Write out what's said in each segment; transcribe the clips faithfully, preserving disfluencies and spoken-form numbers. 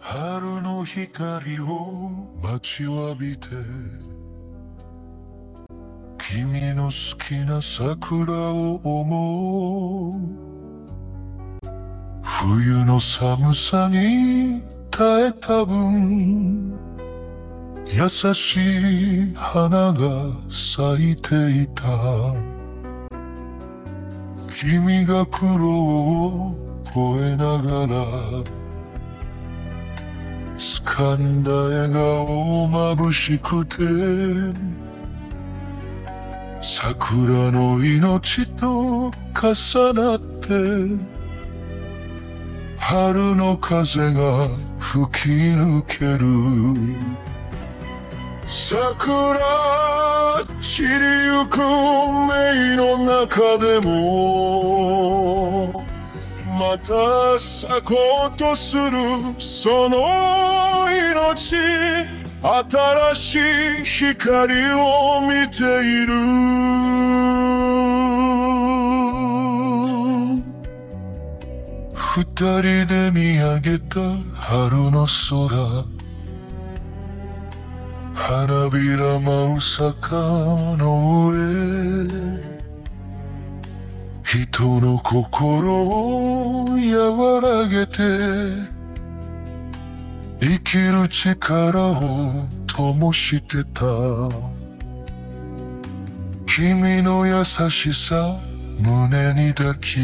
春の光を待ちわびて、君の好きな桜を思う。冬の寒さに耐えた分、優しい花が咲いていた。君が苦労を越えながら掴んだ笑顔眩しくて、桜の命と重なって春の風が吹き抜ける。桜散りゆく目の中でもまた咲こうとするその命、新しい光を見ている。二人で見上げた春の空、花びら舞う坂の上、人の心を和らげて生きる力を灯してた。君の優しさ胸に抱き、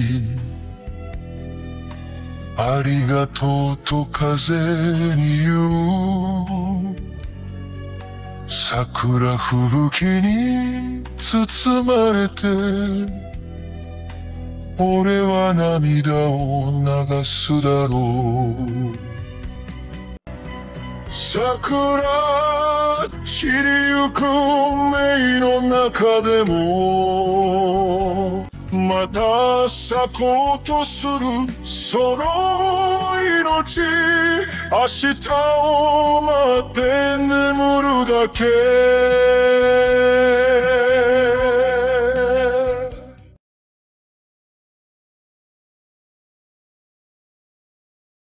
ありがとうと風に言う。桜吹雪に包まれて俺は涙を流すだろう。桜散りゆく目の中でもまた咲こうとするその命、明日を待って眠るだけ。